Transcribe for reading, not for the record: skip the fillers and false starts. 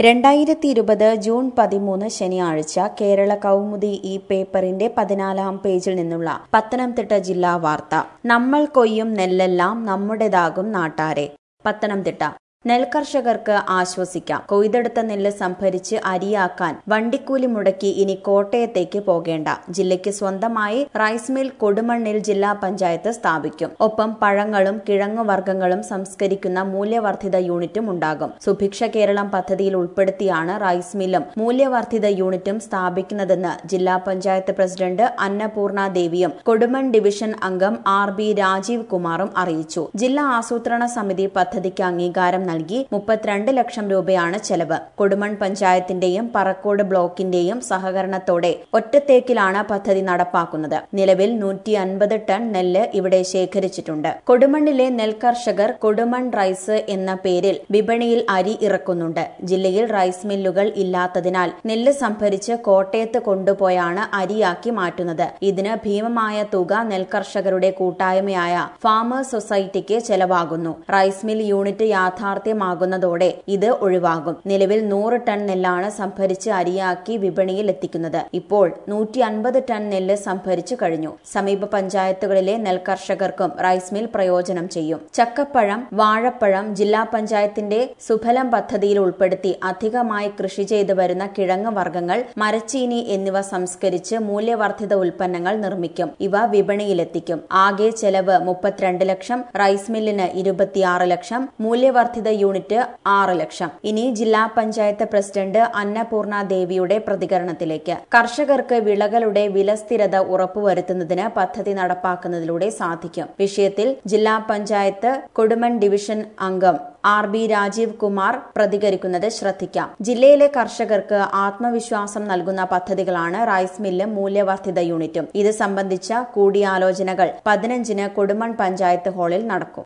2020 June 13 ശനിയാഴ്ച കേരള കൗമുദി ഈ പേപ്പറിന്റെ 14-ാം പേജിൽ നിന്നുള്ള പത്തനംതിട്ട ജില്ലാ വാർത്ത. നമ്മൾ കൊയ്യും നെല്ലെല്ലാം നമ്മുടേതാകും നാട്ടാരെ. പത്തനംതിട്ട. നെൽകർഷകർക്ക് ആശ്വസിക്കാം. കൊയ്തെടുത്ത നെല്ല് സംഭരിച്ച് അരിയാക്കാൻ വണ്ടിക്കൂലി മുടക്കി ഇനി കോട്ടയത്തേക്ക് പോകേണ്ട. ജില്ലയ്ക്ക് സ്വന്തമായി റൈസ് മിൽ കൊടുമണ്ണിൽ ജില്ലാ പഞ്ചായത്ത് സ്ഥാപിക്കും. ഒപ്പം പഴങ്ങളും കിഴങ്ങുവർഗ്ഗങ്ങളും സംസ്കരിക്കുന്ന മൂല്യവർദ്ധിത യൂണിറ്റും ഉണ്ടാകും. സുഭിക്ഷ കേരളം പദ്ധതിയിൽ ഉൾപ്പെടുത്തിയാണ് റൈസ് മില്ലും മൂല്യവർദ്ധിത യൂണിറ്റും സ്ഥാപിക്കുന്നതെന്ന് ജില്ലാ പഞ്ചായത്ത് പ്രസിഡന്റ് അന്നപൂർണ ദേവിയും കൊടുമൺ ഡിവിഷൻ അംഗം RB രാജീവ് കുമാറും അറിയിച്ചു. ജില്ലാ ആസൂത്രണ സമിതി പദ്ധതിക്ക് അംഗീകാരം നൽകി 32 ലക്ഷം രൂപയാണ് ചെലവ്. കൊടുമൺ പഞ്ചായത്തിന്റെയും പറക്കോട് ബ്ലോക്കിന്റെയും സഹകരണത്തോടെ ഒറ്റത്തേക്കിലാണ് പദ്ധതി നടപ്പാക്കുന്നത്. നിലവിൽ 150 ടൺ നെല്ല് ഇവിടെ ശേഖരിച്ചിട്ടുണ്ട്. കൊടുമണ്ണിലെ നെൽകർഷകർ കൊടുമൺ റൈസ് എന്ന പേരിൽ വിപണിയിൽ അരി ഇറക്കുന്നുണ്ട്. ജില്ലയിൽ റൈസ് മില്ലുകൾ ഇല്ലാത്തതിനാൽ നെല്ല് സംഭരിച്ച് കോട്ടയത്ത് കൊണ്ടുപോയാണ് അരിയാക്കി മാറ്റുന്നത്. ഇതിന് ഭീമമായ തുക നെൽകർഷകരുടെ കൂട്ടായ്മയായ ഫാമേഴ്സ് സൊസൈറ്റിക്ക് ചെലവാകുന്നു. റൈസ് മിൽ യൂണിറ്റ് യാഥാർത്ഥ്യമാകുന്നതോടെ ഇത് ഒഴിവാകും. നിലവിൽ 100 ടൺ നെല്ലാണ് സംഭരിച്ച് അരിയാക്കി വിപണിയിൽ എത്തിക്കുന്നത്. ഇപ്പോൾ 150 ടൺ നെല്ല് സംഭരിച്ചു കഴിഞ്ഞു. സമീപ പഞ്ചായത്തുകളിലെ നെൽകർഷകർക്കും റൈസ് മിൽ പ്രയോജനം ചെയ്യും. ചക്കപ്പഴം, വാഴപ്പഴം ജില്ലാ പഞ്ചായത്തിന്റെ സുഫലം പദ്ധതിയിൽ ഉൾപ്പെടുത്തി അധികമായി കൃഷി ചെയ്തു വരുന്ന കിഴങ്ങ് വർഗ്ഗങ്ങൾ, മരച്ചീനി എന്നിവ സംസ്കരിച്ച് മൂല്യവർദ്ധിത ഉൽപ്പന്നങ്ങൾ നിർമ്മിക്കും. ഇവ വിപണിയിലെത്തിക്കും. ആകെ ചെലവ് 32 ലക്ഷം, റൈസ് മില്ലിന് 26 ലക്ഷം, മൂല്യവർദ്ധിത യൂണിറ്റ് 6 ലക്ഷം. ഇനി ജില്ലാ പഞ്ചായത്ത് പ്രസിഡന്റ് അന്നപൂർണ ദേവിയുടെ പ്രതികരണത്തിലേക്ക്. കർഷകർക്ക് വിളകളുടെ വിലസ്ഥിരത ഉറപ്പുവരുത്തുന്നതിന് പദ്ധതി നടപ്പാക്കുന്നതിലൂടെ സാധിക്കും. വിഷയത്തിൽ ജില്ലാ പഞ്ചായത്ത് കൊടുമൺ ഡിവിഷൻ അംഗം RB രാജീവ് കുമാർ പ്രതികരിക്കുന്നത് ശ്രദ്ധിക്കാം. ജില്ലയിലെ കർഷകർക്ക് ആത്മവിശ്വാസം നൽകുന്ന പദ്ധതികളാണ് റൈസ് മില്ലും മൂല്യവർദ്ധിത യൂണിറ്റും. ഇത് സംബന്ധിച്ച കൂടിയാലോചനകൾ 15-ന് കൊടുമൺ പഞ്ചായത്ത് ഹാളിൽ നടക്കും.